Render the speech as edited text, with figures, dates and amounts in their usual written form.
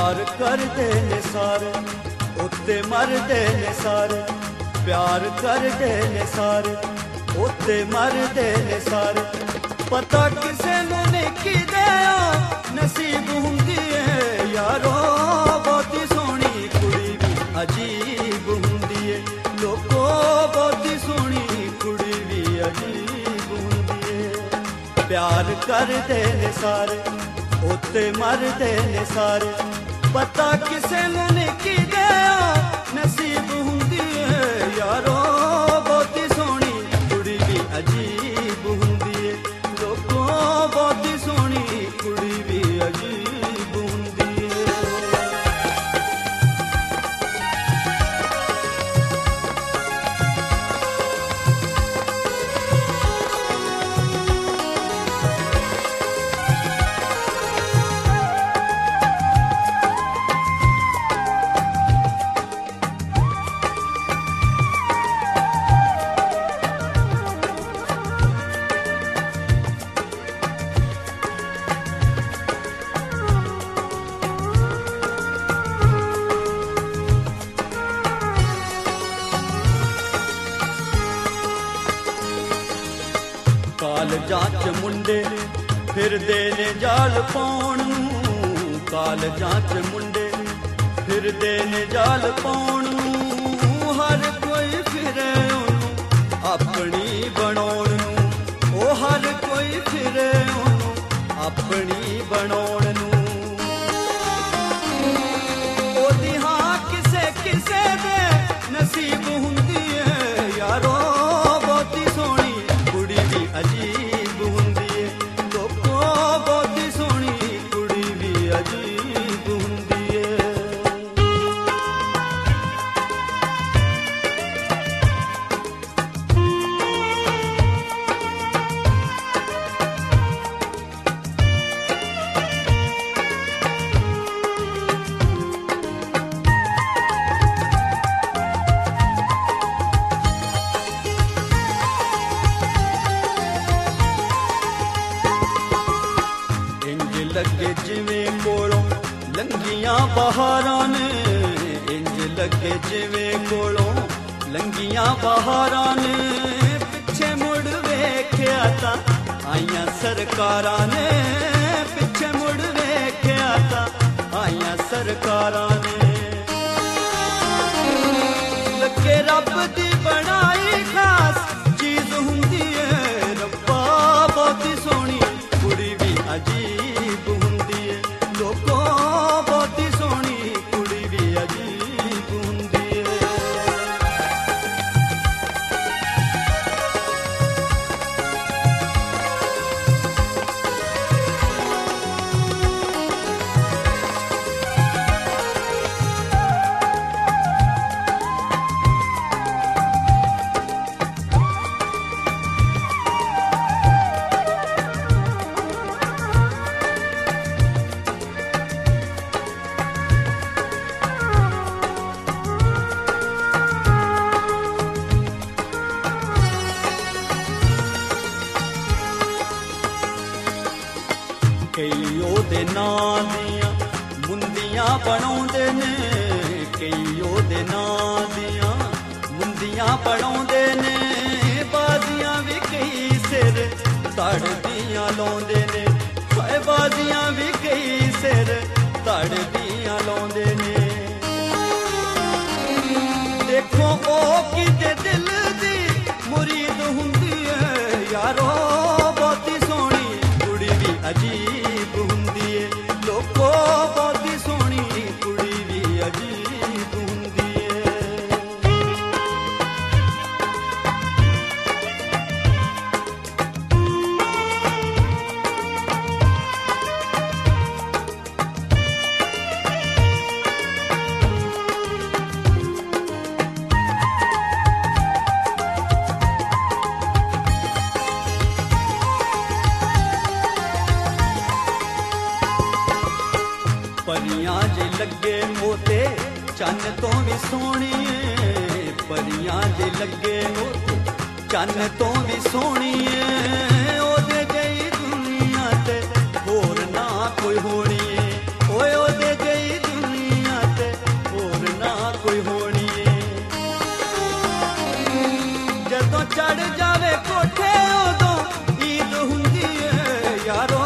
प्यार करदे ने सारे उत्ते मरदे ने सारे, प्यार करदे ने सारे उत्ते मरदे ने सारे। पता किसे नूं नहीं किदे नसीब हुंदी है यारो, बहुती सोहनी कुड़ी भी अजीब हुंदी है लोको, बहुती सोहनी कुड़ी भी अजीब हुंदी है। प्यार करदे ने सारे उत्ते मरदे ने सारे, पता किसे नूं नहीं किदे नसीब हुंदी है यारो, बहुती सोहनी कुड़ी भी अजीब हुंदी है लोको, बहुती सोहनी कुड़ी भी अजीब हुंदी है। कालजां च मुंडे फिरदे ने जाल पाउण नूं, कालजां च मुंडे फिरदे ने जाल पाउण नूं, हर कोई फिरे ओनू अपनी बनाउण नूं, ओ हर कोई फिरे ओनू अपनी बनाउण नूं। ओदी हां किसे किसे दे नसीब हुंदी है यारो, बहुती सोहनी कुड़ी भी अजीब हुंदी है लोको, बहुती सोहनी कुड़ी भी अजीब हुंदी है। लगे जिवें कोलों लंघियां बहारां ने, इंज लगे जिवें कोलों लंघियां बहारां ने, पिछे मुड़ वेख्या तां आईयां सरकारां ने, पिछे मुड़ वेख्या तां आईयां सरकारां ने। लगे रब दी बनाई खास चीज हुंदी है रब्बा, बहुती सोहनी कुड़ी भी अजीब हुंदी है लोको, बहुती सोहनी कुड़ी भी अजीब हुंदी है। कई ओदे नां दियां मुंदियां बनाउंदे ने, कई ओदे नां दियां मुंदियां बनाउंदे ने, बाजियां भी कई सिर तड़ दियां लाउंदे ने, बाजियां भी कई सिर तड़ दियां लाउंदे ने। देखो ओ किते दिल दी मुरीद हुंदी है यारो, बहुती सोहनी कुड़ी भी अजीब हुंदी है लोको, बहुती सोहनी कुड़ी भी अजीब हुंदी है। परियां जे लगे मोते चन्न तो भी सोहनी है, परियां जे लगे मोते चन्न तो भी सोहनी है, ओदे जई दुनिया ते होर ना कोई होनी है, ओए ओदे जई यारो